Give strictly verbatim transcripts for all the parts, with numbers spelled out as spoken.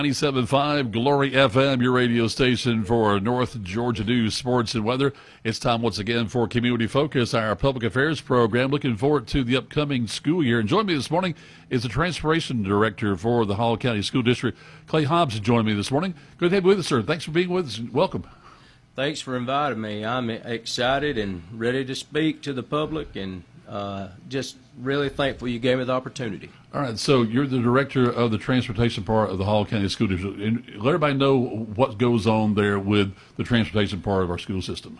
ninety-seven point five Glory F M, your radio station for North Georgia news, sports, and weather. It's time once again for Community Focus, our public affairs program. Looking forward to the upcoming school year. And joining me this morning is the Transportation Director for the Hall County School District, Clay Hobbs, joining me this morning. Good to have you with us, sir. Thanks for being with us. Welcome. Thanks for inviting me. I'm excited and ready to speak to the public, and uh, just really thankful you gave me the opportunity. All right, so you're the director of the transportation part of the Hall County School District. And let everybody know what goes on there with the transportation part of our school system.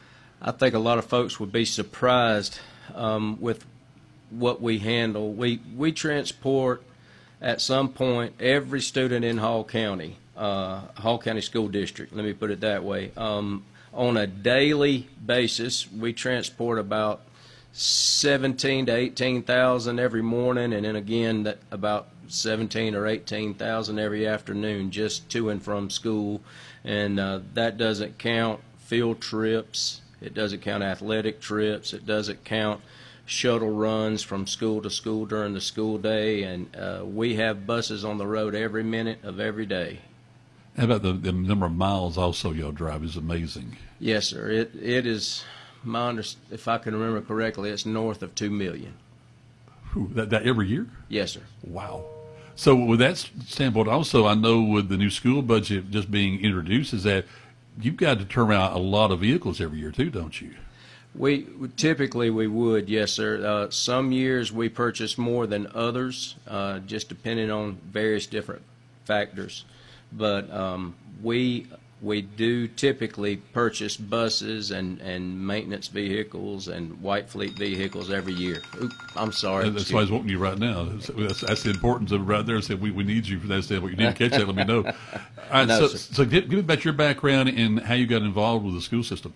I think a lot of folks would be surprised um, with what we handle. We, we transport, at some point, every student in Hall County, uh, Hall County School District, let me put it that way. Um, on a daily basis, we transport about seventeen to eighteen thousand every morning, and then again that about seventeen or eighteen thousand every afternoon, just to and from school. And uh, that doesn't count field trips, it doesn't count athletic trips, it doesn't count shuttle runs from school to school during the school day. And uh, we have buses on the road every minute of every day. How about the, the number of miles also y'all drive is amazing? Yes, sir. It it is. My under, if I can remember correctly, it's north of two million. Whew, that, that every year? Yes, sir. Wow. So with that standpoint, also, I know with the new school budget just being introduced, is that you've got to turn around a lot of vehicles every year too, don't you? We typically we would, yes, sir. Uh, some years we purchase more than others, uh, just depending on various different factors. But um, we. We do typically purchase buses and, and maintenance vehicles and white fleet vehicles every year. Oop, I'm sorry. That's why I was wanting you right now. That's, that's the importance of it right there. So we, we need you for that standpoint. You need to catch that. Let me know. All right, no, so, so give, give me about your background and how you got involved with the school system.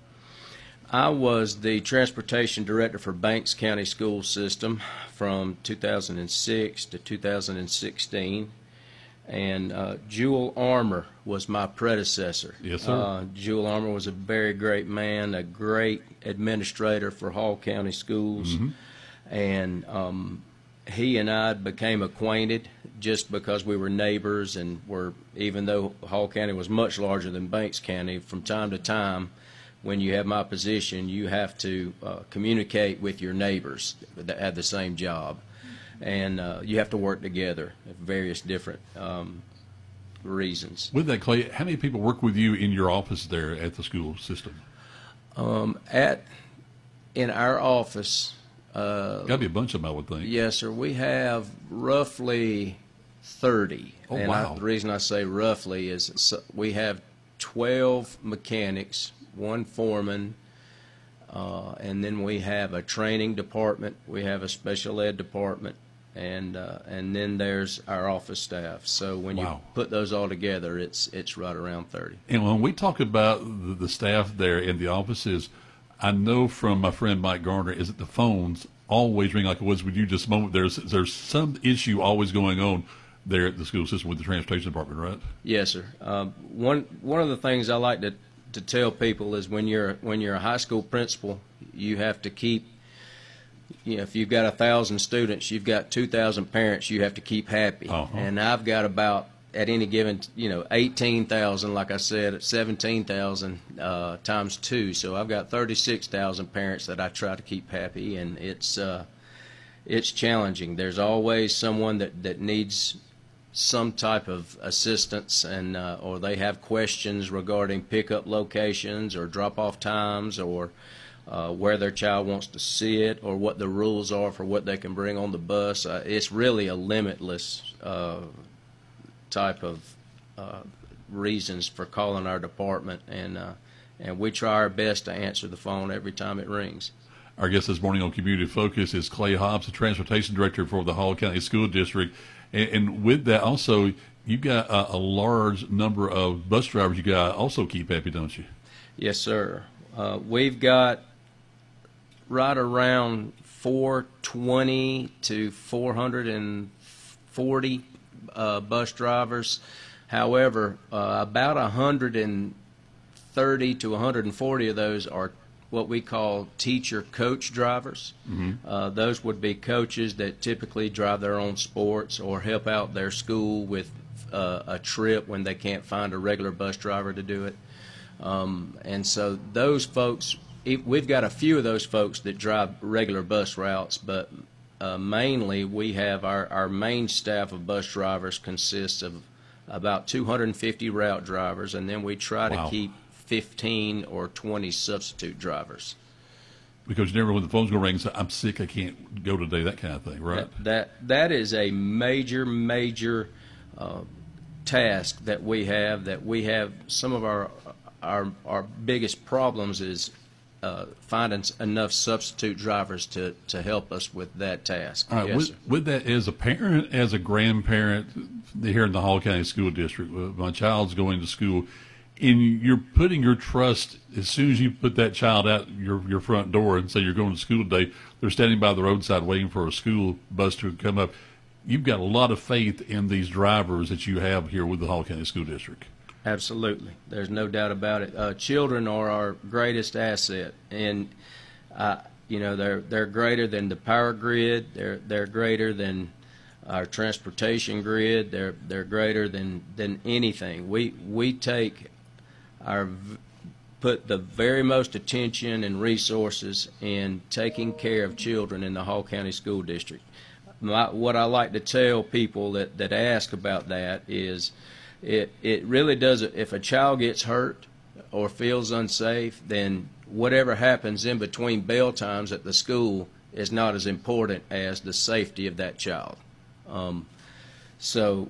I was the transportation director for Banks County School System from two thousand six to two thousand sixteen. And uh, Jewel Armour was my predecessor. Yes, sir. Uh, Jewel Armour was a very great man, a great administrator for Hall County Schools. Mm-hmm. And um, he and I became acquainted just because we were neighbors, and were, even though Hall County was much larger than Banks County, from time to time, when you have my position, you have to uh, communicate with your neighbors that have the same job. And uh, you have to work together for various different um, reasons. With that, Clay, how many people work with you in your office there at the school system? Um, at in our office, uh, got to be a bunch of them, I would think. Yes, sir. We have roughly thirty. Oh, and wow! I, the reason I say roughly is we have twelve mechanics, one foreman. Uh, and then we have a training department, we have a special ed department, and uh, and then there's our office staff. So when wow. you put those all together, it's it's right around thirty. And when we talk about the, the staff there in the offices, I know from my friend Mike Garner is that the phones always ring like it was with you just a moment. There's there's some issue always going on there at the school system with the transportation department, right? Yes, sir. Um, one one of the things I like to to tell people is when you're when you're a high school principal, you have to keep, you know, if you've got a thousand students, you've got two thousand parents you have to keep happy. Uh-huh. And I've got about, at any given, you know, eighteen thousand, like I said, seventeen thousand uh, times two. So I've got thirty-six thousand parents that I try to keep happy, and it's uh, it's challenging. There's always someone that, that needs some type of assistance, and uh, or they have questions regarding pickup locations or drop-off times, or uh, where their child wants to sit, or what the rules are for what they can bring on the bus. Uh, it's really a limitless uh, type of uh, reasons for calling our department, and uh, and we try our best to answer the phone every time it rings. Our guest this morning on Community Focus is Clay Hobbs, the Transportation Director for the Hall County School District. And, and with that, also, you've got a, a large number of bus drivers you got to also keep happy, don't you? Yes, sir. Uh, we've got right around four twenty to four hundred forty uh, bus drivers. However, uh, about one hundred thirty to one hundred forty of those are what we call teacher coach drivers. Mm-hmm. Uh, those would be coaches that typically drive their own sports or help out their school with uh, a trip when they can't find a regular bus driver to do it. Um, and so those folks, we've got a few of those folks that drive regular bus routes, but uh, mainly we have our, our main staff of bus drivers consists of about two hundred fifty route drivers, and then we try Wow. to keep fifteen or twenty substitute drivers. Because you never know when the phone's going to ring and say, I'm sick, I can't go today, that kind of thing, right? That, that, that is a major, major uh, task that we have, that we have some of our, our, our biggest problems is uh, finding enough substitute drivers to, to help us with that task. All right, Yes, with, sir. with that, as a parent, as a grandparent here in the Hall County School District, uh, my child's going to school, and you're putting your trust, as soon as you put that child out your, your front door and say you're going to school today, they're standing by the roadside waiting for a school bus to come up. You've got a lot of faith in these drivers that you have here with the Hall County School District. Absolutely. There's no doubt about it. Uh, children are our greatest asset, and uh, you know they're they're greater than the power grid. They're they're greater than our transportation grid. They're they're greater than than anything. We we take our put the very most attention and resources in taking care of children in the Hall County School District. My, what I like to tell people that that ask about that is, It it really does. If a child gets hurt or feels unsafe, then whatever happens in between bell times at the school is not as important as the safety of that child. Um, so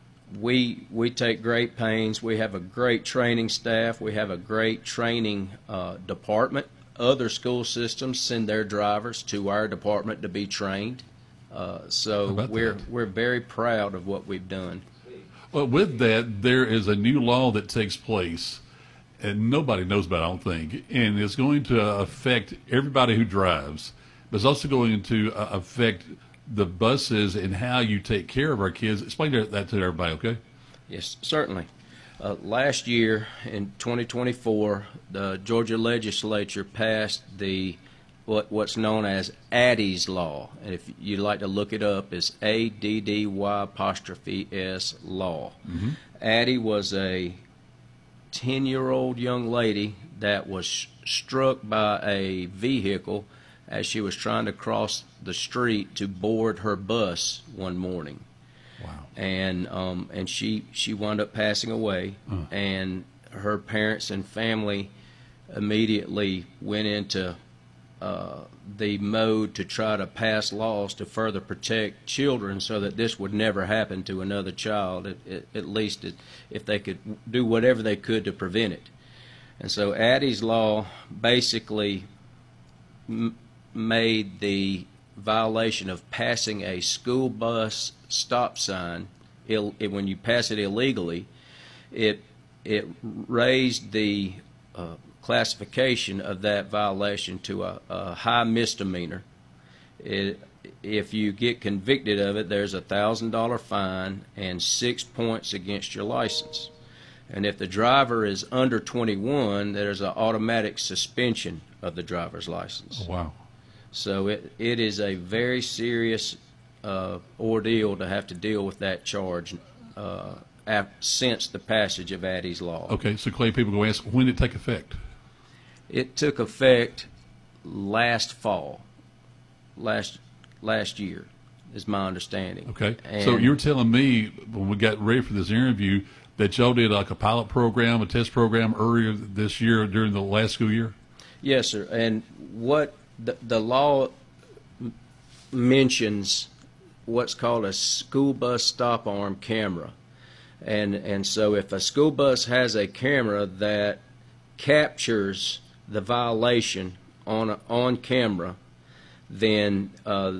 we we take great pains. We have a great training staff. We have a great training uh, department. Other school systems send their drivers to our department to be trained. Uh, so How about we're that? we're very proud of what we've done. Well, with that, there is a new law that takes place, and nobody knows about it, I don't think, and it's going to affect everybody who drives, but it's also going to uh, affect the buses and how you take care of our kids. Explain that to everybody, okay? Yes, certainly. Uh, last year, in twenty twenty-four, the Georgia legislature passed the what what's known as Addy's Law, and if you'd like to look it up, it's A D D Y apostrophe S Law. Mm-hmm. Addie was a ten-year-old young lady that was sh- struck by a vehicle as she was trying to cross the street to board her bus one morning. Wow. And um, and she she wound up passing away, uh. and her parents and family immediately went into uh, the mode to try to pass laws to further protect children so that this would never happen to another child, at, at, at least it, if they could do whatever they could to prevent it. And so Addy's Law basically m- made the violation of passing a school bus stop sign, Ill, it, when you pass it illegally, it it raised the uh, classification of that violation to a, a high misdemeanor. It, if you get convicted of it, there's a thousand dollar fine and six points against your license. And if the driver is under twenty-one, there's an automatic suspension of the driver's license. Oh, wow. So it it is a very serious uh, ordeal to have to deal with that charge uh, af- since the passage of Addy's Law. Okay, so Clay, people go ask, when did it take effect? It took effect last fall, last last year, is my understanding. Okay, And so you're telling me when we got ready for this interview that y'all did like a pilot program, a test program earlier this year during the last school year? Yes, sir. And what the, the law m- mentions what's called a school bus stop arm camera. And and so if a school bus has a camera that captures the violation on a, on camera, then uh,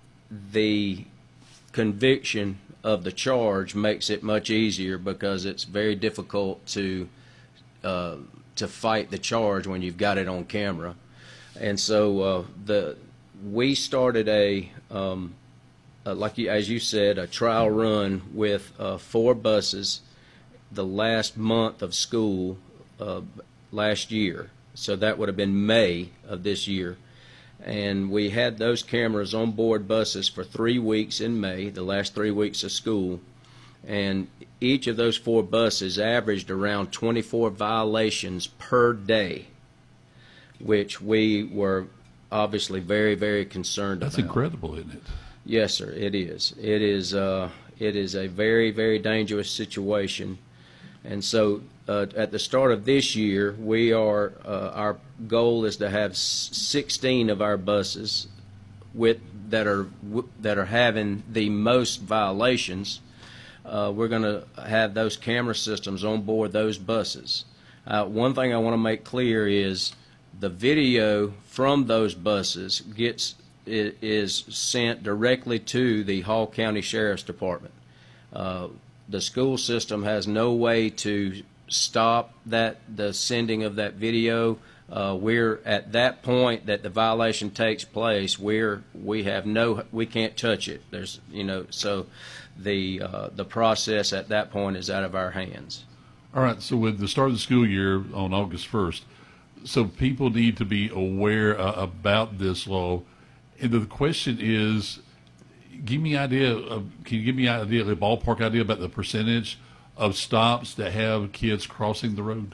the conviction of the charge makes it much easier because it's very difficult to uh, to fight the charge when you've got it on camera. And so uh, the we started a, um, a like you, as you said, a trial run with uh, four buses the last month of school uh, last year. So that would have been May of this year. And we had those cameras on board buses for three weeks in May, the last three weeks of school. And each of those four buses averaged around twenty-four violations per day, which we were obviously very, very concerned That's about. That's incredible, isn't it? Yes, sir, it is. It is, uh, it is a very, very dangerous situation. And so uh, at the start of this year, we are, uh, our goal is to have sixteen of our buses with, that are, that are having the most violations. Uh, we're going to have those camera systems on board those buses. Uh, one thing I want to make clear is the video from those buses gets is sent directly to the Hall County Sheriff's Department. Uh, the school system has no way to stop that the sending of that video. Uh, we're at that point that the violation takes place. We're we have no we can't touch it. There's you know so the uh, the process at that point is out of our hands. All right. So with the start of the school year on August first, so people need to be aware uh, about this law. And the question is, give me an idea of, can you give me an idea, a ballpark idea about the percentage of stops that have kids crossing the road?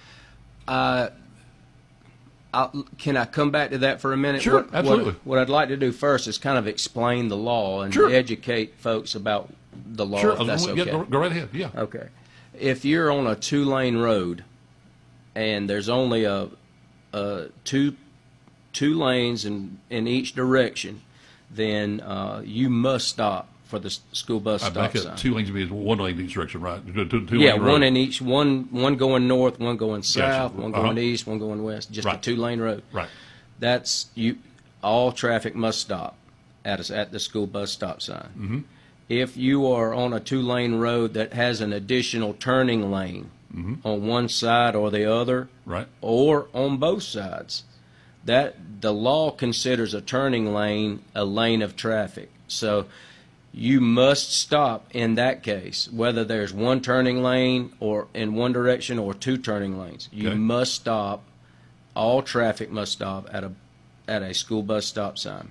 Uh, I'll, can I come back to that for a minute? Sure, what, absolutely. What, what I'd like to do first is kind of explain the law and Sure. educate folks about the law, Sure, if that's yeah, okay. go, go right ahead, yeah. Okay. If you're on a two-lane road and there's only a, a two two lanes in, in each direction, then uh, you must stop for the s- school bus I stop back sign. up, two lanes means one lane in each direction, right? Two, two, two Yeah, lane one road. in each, one one going north, one going south, one going Uh-huh. east, one going west, just a Right. two-lane road. Right. That's you. All traffic must stop at a, at the school bus stop sign. Mm-hmm. If you are on a two-lane road that has an additional turning lane Mm-hmm. on one side or the other, Right. or on both sides, that the law considers a turning lane a lane of traffic. So you must stop in that case, whether there's one turning lane or in one direction or two turning lanes. You Okay. must stop. All traffic must stop at a at a school bus stop sign.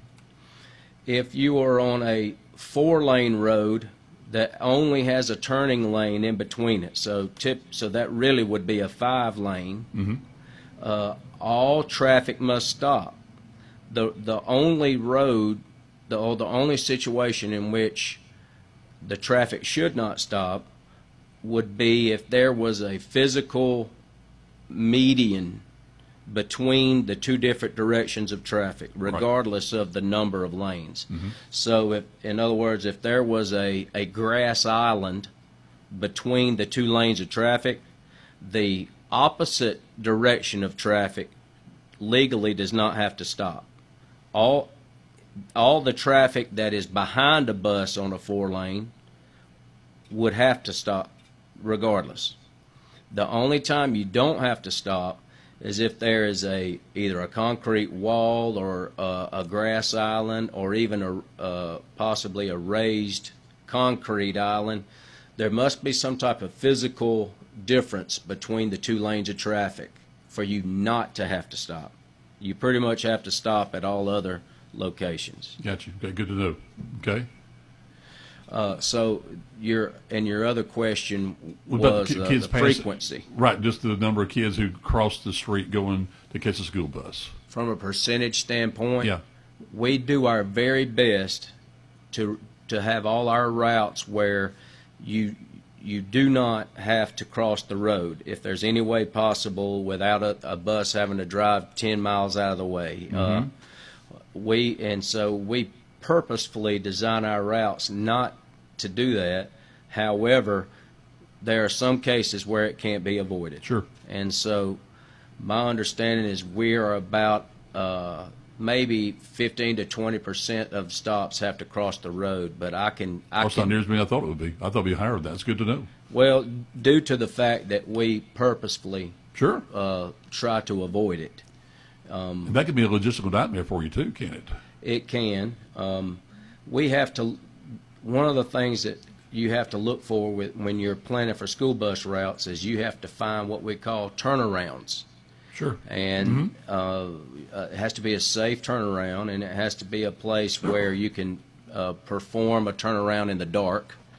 If you are on a four-lane road that only has a turning lane in between it, so tip, so that really would be a five-lane. Mm-hmm. Uh, all traffic must stop. The the only road, the or the only situation in which the traffic should not stop would be if there was a physical median between the two different directions of traffic, regardless of the number of lanes. Mm-hmm. So, if, in other words, if there was a, a grass island between the two lanes of traffic, the opposite direction of traffic legally does not have to stop. All, all the traffic that is behind a bus on a four lane would have to stop regardless. The only time you don't have to stop is if there is a either a concrete wall or a, a grass island or even a uh, possibly a raised concrete island. There must be some type of physical difference between the two lanes of traffic for you not to have to stop. You pretty much have to stop at all other locations. Got you. Okay, good to know. Okay. Uh, so your and your other question What about was ki- uh, kids the passing- frequency. Right, just the number of kids who cross the street going to catch a school bus. From a percentage standpoint, Yeah. we do our very best to to have all our routes where you you do not have to cross the road if there's any way possible without a, a bus having to drive ten miles out of the way. Uh, we and so we purposefully design our routes not to do that. However, there are some cases where it can't be avoided. Sure. And so my understanding is we are about uh, maybe fifteen to twenty percent of stops have to cross the road, but I can I That's not can near as many I thought it would be. I thought it'd be higher than that. It's good to know. well, due to the fact that we purposefully Sure. uh, try to avoid it. And that could be a logistical nightmare for you too, can't it? It can. Um, we have to. One of the things that you have to look for with, when you're planning for school bus routes is you have to find what we call turnarounds, Sure. and uh, uh, it has to be a safe turnaround, and it has to be a place where you can uh, perform a turnaround in the dark.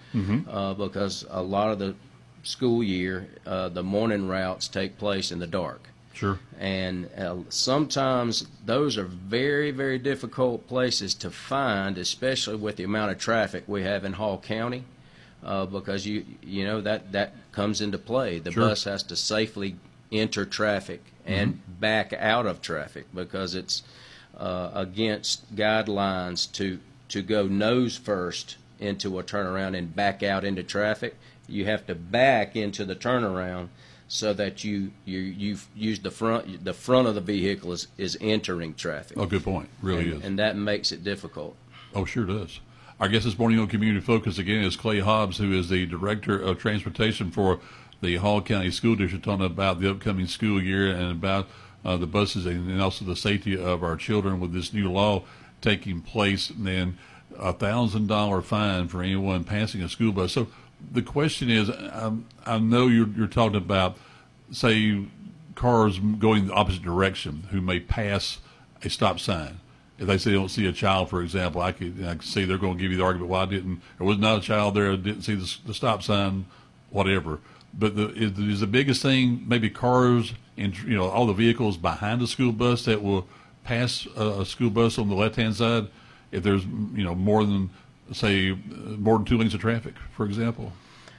Mm-hmm. uh, because a lot of the school year, uh, the morning routes take place in the dark. Sure. And uh, sometimes those are very, very difficult places to find, especially with the amount of traffic we have in Hall County, uh, because you you know that that comes into play. The Sure. bus has to safely enter traffic and Mm-hmm. back out of traffic because it's uh, against guidelines to to go nose first into a turnaround and back out into traffic. You have to back into the turnaround so that you you you've used the front the front of the vehicle is, is entering traffic. Oh, good point. Really and, is. and that makes it difficult. Oh, sure does. Our guest this morning on Community Focus again is Clay Hobbs, who is the Director of Transportation for the Hall County School District, talking about the upcoming school year and about uh, the buses and, and also the safety of our children with this new law taking place. And then a thousand dollar fine for anyone passing a school bus. So the question is, um, I know you're, you're talking about, say, cars going the opposite direction who may pass a stop sign. If they say they don't see a child, for example, I could, I could see they're going to give you the argument, well, I didn't, there was not a child there, I didn't see the, the stop sign, whatever. But the, is, is the biggest thing maybe cars and, you know, all the vehicles behind the school bus that will pass a, a school bus on the left-hand side if there's, you know, more than, say, more than two lanes of traffic, for example?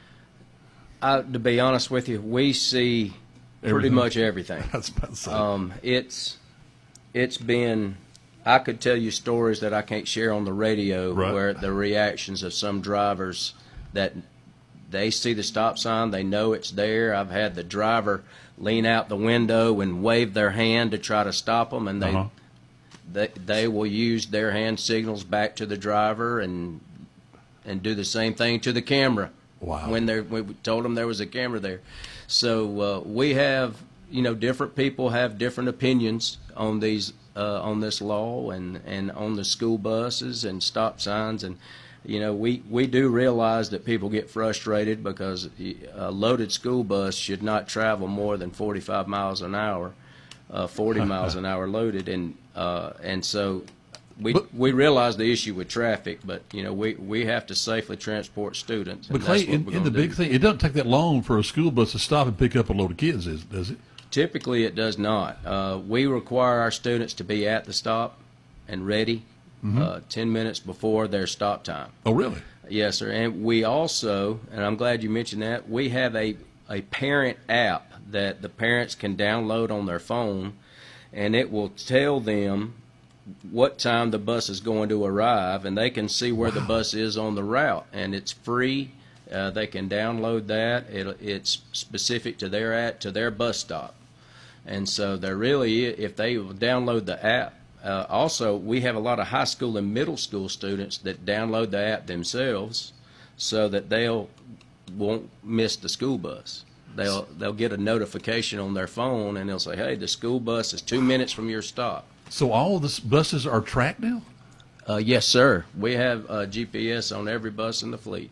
I, to be honest with you, we see pretty Everything. much everything. That's about to say. Um, it's it's been. I could tell you stories that I can't share on the radio, Right. where the reactions of some drivers that they see the stop sign, they know it's there. I've had the driver lean out the window and wave their hand to try to stop them, and they Uh-huh. they they will use their hand signals back to the driver and and do the same thing to the camera. Wow. When they we told them there was a camera there, so uh, we have you know different people have different opinions on these uh, on this law and and on the school buses and stop signs, and you know we we do realize that people get frustrated because a loaded school bus should not travel more than forty-five miles an hour, uh, forty miles an hour loaded, and uh, and so. We But- we realize the issue with traffic, but you know we, we have to safely transport students. And But Clay, that's what in, we're in the gonna big do. thing, it doesn't take that long for a school bus to stop and pick up a load of kids, is, does it? Typically, it does not. Uh, we require our students to be at the stop and ready Mm-hmm. uh, ten minutes before their stop time. Oh, really? Yes, sir. And we also, and I'm glad you mentioned that, we have a a parent app that the parents can download on their phone, and it will tell them what time the bus is going to arrive, and they can see where the bus is on the route, and it's free. Uh, they can download that. It, it's specific to their at to their bus stop, and so they're really, if they download the app. Uh, also, we have a lot of high school and middle school students that download the app themselves, so that they'll won't miss the school bus. They'll they'll get a notification on their phone, and they'll say, "Hey, the school bus is two minutes from your stop." So all of the buses are tracked now? Uh, yes, sir. We have uh, G P S on every bus in the fleet.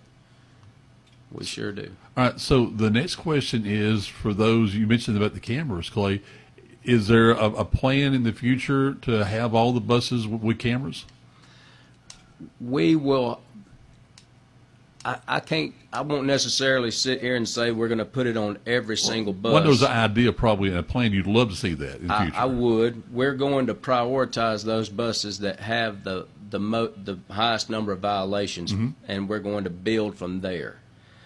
We sure do. All right, so the next question is for those, you mentioned about the cameras, Clay. Is there a, a plan in the future to have all the buses w- with cameras? We will. I, I can't. I won't necessarily sit here and say we're going to put it on every single bus. One knows the idea, probably in a plan. You'd love to see that in the I, future. I would. We're going to prioritize those buses that have the the mo- the highest number of violations, Mm-hmm. and we're going to build from there.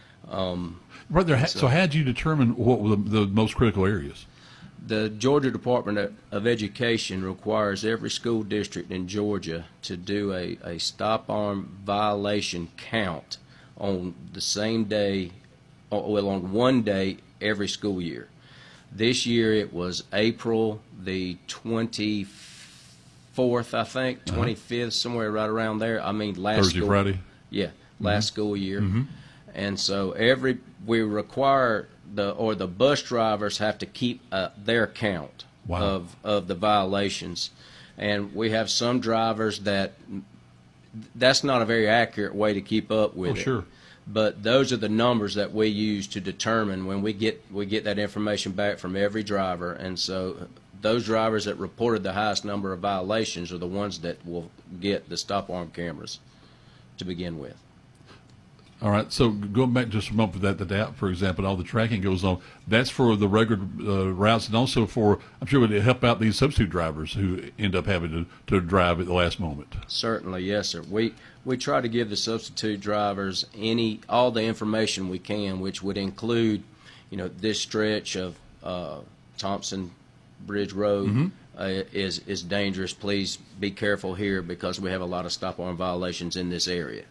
Right there. So, how did you determine what were the, the most critical areas? The Georgia Department of- of Education requires every school district in Georgia to do a, a stop arm violation count on the same day, or- well, on one day every school year. This year it was April the twenty-fourth, I think, twenty-fifth, somewhere right around there. I mean, last Thursday, school, Friday? yeah, last school year. Mm-hmm. And so every we require the or the bus drivers have to keep uh, their count Wow. of of the violations, and we have some drivers that that's not a very accurate way to keep up with Oh, it. sure. But those are the numbers that we use to determine when we get we get that information back from every driver, and so those drivers that reported the highest number of violations are the ones that will get the stop arm cameras to begin with. All right. So going back just a moment for that, the D A P, for example, all the tracking goes on. That's for the regular uh, routes, and also for, I'm sure, it would help out these substitute drivers who end up having to, to drive at the last moment. Certainly, yes, sir. We we try to give the substitute drivers any all the information we can, which would include, you know, this stretch of uh, Thompson Bridge Road mm-hmm. uh, is is dangerous. Please be careful here because we have a lot of stop arm violations in this area.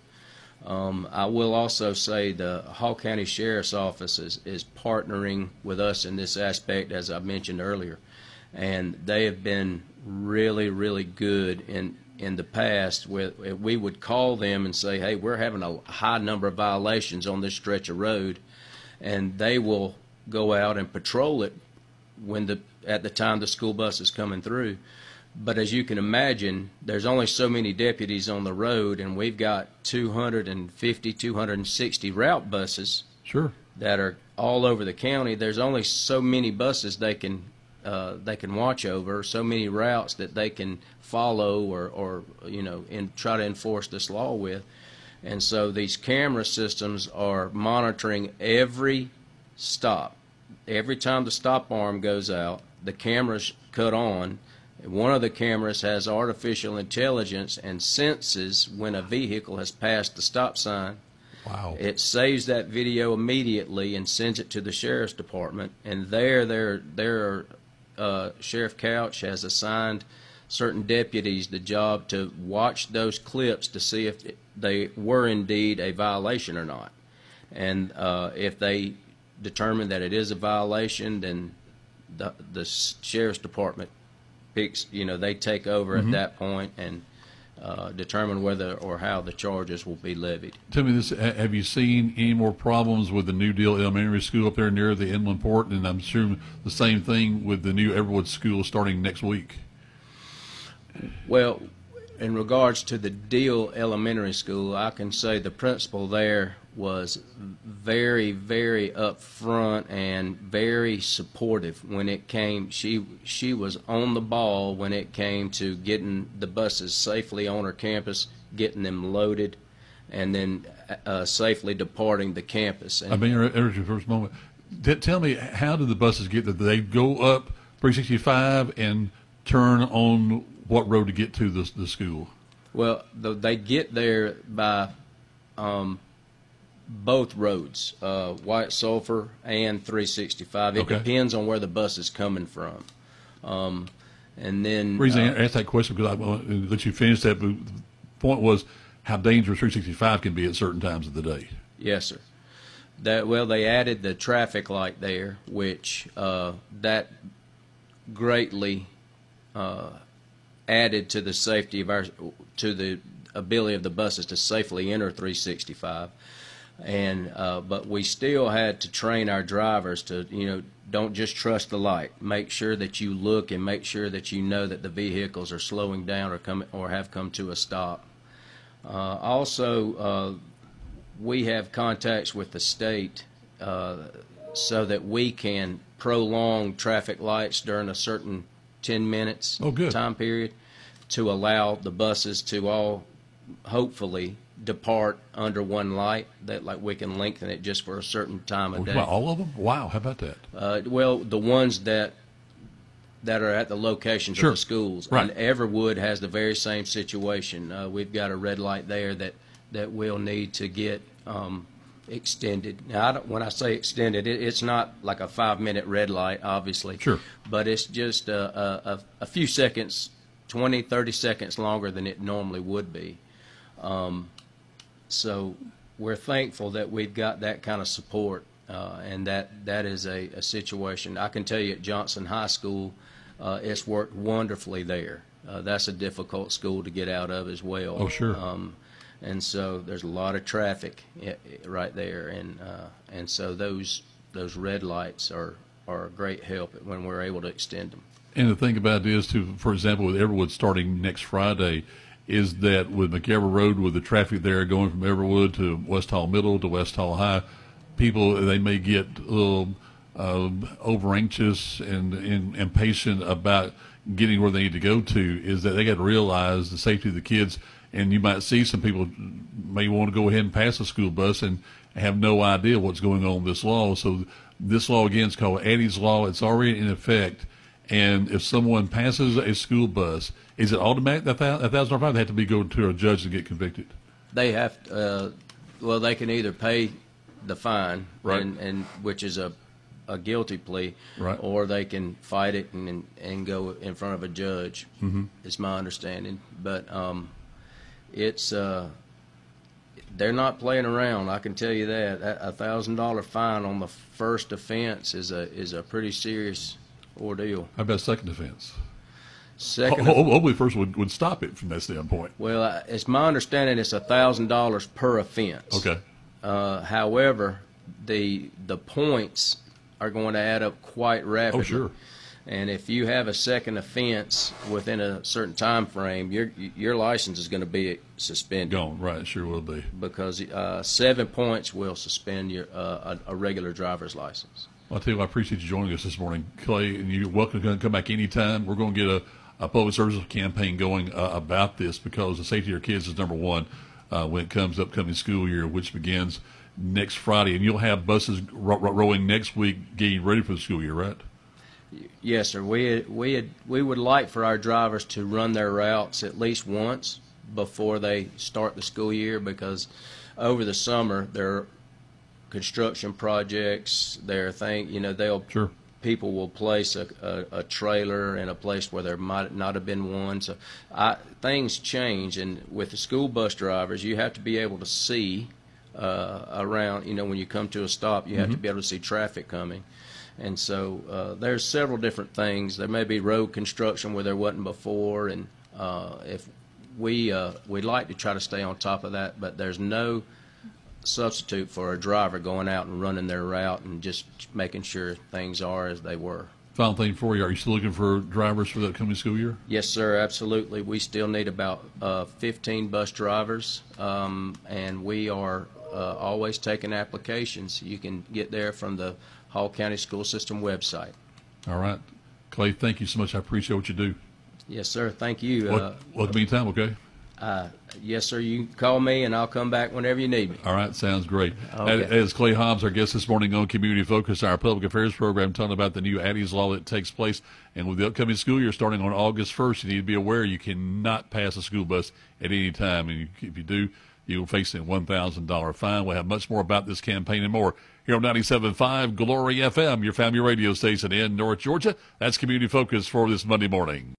Um, I will also say the Hall County Sheriff's Office is, is partnering with us in this aspect, as I mentioned earlier, and they have been really, really good in in the past. With we would call them and say, "Hey, we're having a high number of violations on this stretch of road," and they will go out and patrol it when the at the time the school bus is coming through. But as you can imagine, there's only so many deputies on the road, and we've got two hundred fifty, two hundred sixty route buses sure. that are all over the county. There's only so many buses they can uh, they can watch over, so many routes that they can follow or, or you know, and try to enforce this law with. And so these camera systems are monitoring every stop. Every time the stop arm goes out, the camera's cut on. One of the cameras has artificial intelligence and senses when a vehicle has passed the stop sign. Wow. It saves that video immediately and sends it to the sheriff's department. And there, there, there, uh, Sheriff Couch has assigned certain deputies the job to watch those clips to see if they were indeed a violation or not. And uh, if they determine that it is a violation, then the, the sheriff's department picks, you know, they take over mm-hmm. at that point and uh, determine whether or how the charges will be levied. Tell me this, have you seen any more problems with the New Deal Elementary School up there near the inland port? And I'm sure the same thing with the new Everwood School starting next week. Well, in regards to the Deal Elementary School, I can say the principal there was very, very upfront and very supportive when it came. She she was on the ball when it came to getting the buses safely on her campus, getting them loaded, and then uh, safely departing the campus. And I mean, your first moment. Tell me, how did the buses get there? Did they go up three sixty-five and turn on what road to get to the the school? Well, the, they get there by um, both roads, uh, White Sulphur and three sixty-five. It okay. depends on where the bus is coming from. Um, and then the reason uh, I asked that question because I want to let you finish that. The point was how dangerous three sixty-five can be at certain times of the day. Yes, sir. That well, they added the traffic light there, which uh, that greatly uh, added to the safety of our to the ability of the buses to safely enter three sixty-five. And uh, but we still had to train our drivers to, you know, don't just trust the light. Make sure that you look and make sure that you know that the vehicles are slowing down or come or have come to a stop. Uh, also, uh, we have contacts with the state uh, so that we can prolong traffic lights during a certain ten minutes oh, good. time period to allow the buses to all hopefully depart under one light. That like we can lengthen it just for a certain time of oh, day. About all of them? Wow, how about that? Uh, well, the ones that that are at the locations sure. of the schools. Right. And Everwood has the very same situation. Uh, we've got a red light there that that we'll need to get um, extended. Now, I don't, when I say extended, it, it's not like a five-minute red light, obviously. Sure. But it's just a, a, a few seconds, twenty, thirty seconds longer than it normally would be. Um, so we're thankful that we've got that kind of support, uh, and that, that is a, a situation. I can tell you at Johnson High School, uh, it's worked wonderfully there. Uh, that's a difficult school to get out of as well. Oh, sure. Um, and so there's a lot of traffic right there, and uh, and so those those red lights are, are a great help when we're able to extend them. And the thing about it is, too, for example, with Everwood starting next Friday, is that with McEver Road, with the traffic there going from Everwood to West Hall Middle to West Hall High, people, they may get a little uh, over anxious and, and impatient about getting where they need to go to, is that they got to realize the safety of the kids And you might see some people may want to go ahead and pass a school bus and have no idea what's going on with this law. So this law, again, is called Addie's Law. It's already in effect. And if someone passes a school bus, is it automatic that a thousand dollars fine? They have to be going to a judge to get convicted. They have, uh, well, they can either pay the fine, right, and, and which is a, a guilty plea, right, or they can fight it and and go in front of a judge. Mm-hmm. Is my understanding, but um, it's uh, they're not playing around. I can tell you that a thousand dollar fine on the first offense is a is a pretty serious ordeal. How about second offense? Second, Ho- hopefully, first would would stop it from that standpoint. Well, uh, it's my understanding it's a thousand dollars per offense. Okay. Uh, however, the the points are going to add up quite rapidly. Oh, sure. And if you have a second offense within a certain time frame, your your license is going to be suspended. Gone, right? Sure will be. Because uh, seven points will suspend your uh, a, a regular driver's license. Well, I'll tell you, I appreciate you joining us this morning, Clay, and you're welcome to come back anytime. We're going to get a, a public service campaign going uh, about this, because the safety of our kids is number one uh, when it comes to upcoming school year, which begins next Friday. And you'll have buses ro- ro- rolling next week getting ready for the school year, right? Yes, sir. We we had, we would like for our drivers to run their routes at least once before they start the school year, because over the summer there are construction projects. There are things, you know, they'll sure. people will place a, a, a trailer in a place where there might not have been one. So I, things change, and with the school bus drivers, you have to be able to see uh, around. You know, when you come to a stop, you have mm-hmm. to be able to see traffic coming. And so uh, there's several different things. There may be road construction where there wasn't before, and uh, if we uh, we'd like to try to stay on top of that, but there's no substitute for a driver going out and running their route and just making sure things are as they were. Final thing for you, are you still looking for drivers for the upcoming school year? Yes, sir, absolutely. We still need about uh, fifteen bus drivers, um, and we are uh, always taking applications. You can get there from the Hall County School System website. All right. Clay, thank you so much. I appreciate what you do. Yes, sir. Thank you. Welcome, uh, welcome anytime, okay? Uh, yes, sir. You can call me, and I'll come back whenever you need me. All right. Sounds great. Okay. As Clay Hobbs, our guest this morning on Community Focus, our public affairs program, talking about the new Addie's Law that takes place. And with the upcoming school year starting on August first, you need to be aware you cannot pass a school bus at any time. And if you do, you will face a one thousand dollars fine. We'll have much more about this campaign and more here on ninety-seven point five Glory F M, your family radio station in North Georgia. That's Community Focus for this Monday morning.